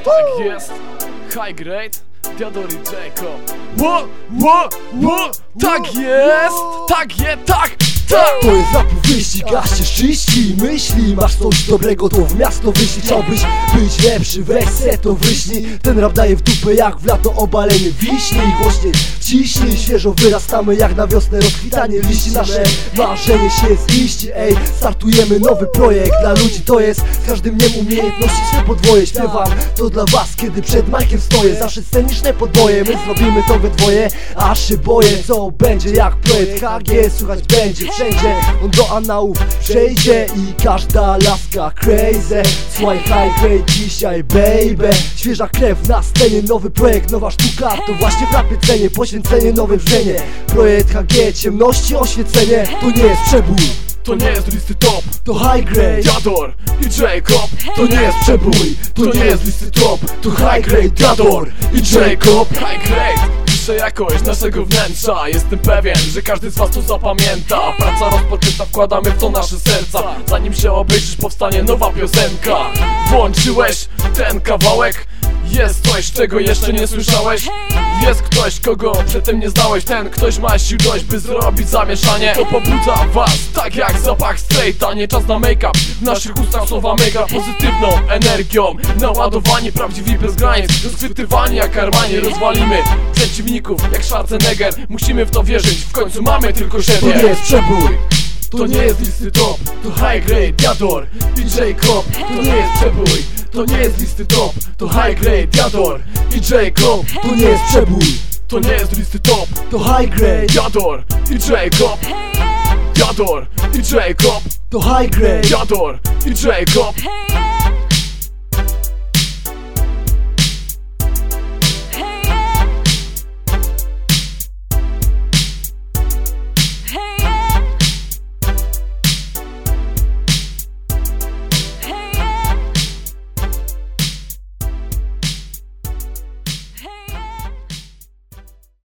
Tak jest, High Grade, Diador i Jacob. Tak jest, tak. To jest rap wyścig, aż się czyści myśli. Masz coś dobrego, to w miasto wyślij. Chciałbyś być lepszy, weź se to wyślij. Ten rap daje w dupę jak w lato obalenie wiśni. Głośniej ciśnij, świeżo wyrastamy jak na wiosnę rozkwitanie liści. Nasze marzenie się ziści, ej. Startujemy nowy projekt dla ludzi, to jest z każdym dniem umiejętności się podwoje. Śpiewam to dla was, kiedy przed majkiem stoję. Zawsze sceniczne podboje, my zrobimy to we dwoje. Aż się boję, co będzie jak projekt HG. Słuchać będzie wszędzie, on do anałów przejdzie i każda laska crazy. Słuchaj High Grade dzisiaj, baby. Świeża krew na scenie, nowy projekt, nowa sztuka. To właśnie w rapie cenię, poświęcenie, nowe brzmienie. Projekt HG, ciemności, oświecenie. To nie jest przebój, to nie jest listy top, to High Grade, Diador i Jacob. to nie jest przebój, to nie jest listy top, to High Grade, Diador i Jacob. High Grade, piszę jakość naszego wnętrza. Jestem pewien, że każdy z was to zapamięta. Praca rozpoczęta, wkładamy w to nasze serca. Zanim się obejrzysz, powstanie nowa piosenka. Włączyłeś ten kawałek? Jest coś, czego jeszcze nie słyszałeś? Jest ktoś, kogo przedtem nie znałeś. Ten ktoś ma sił dość, by zrobić zamieszanie. To pobudza was, tak jak zapach straighta. Nie czas na make-up, w naszych ustach słowa mega pozytywną energią. Naładowani, prawdziwi bez granic, rozchwytywani jak Armani. Rozwalimy przeciwników jak Schwarzenegger. Musimy w to wierzyć, w końcu mamy tylko siebie. To nie jest przebój, To nie jest listy top, to High Grade, Diador i Jacob. To nie jest przebój, to nie jest listy top, to High Grade, Diador i Jacob. to nie jest przebój, To nie jest listy top, to High Grade, Diador i Jacob. Diador i Jacob. to High Grade, Diador i Jacob.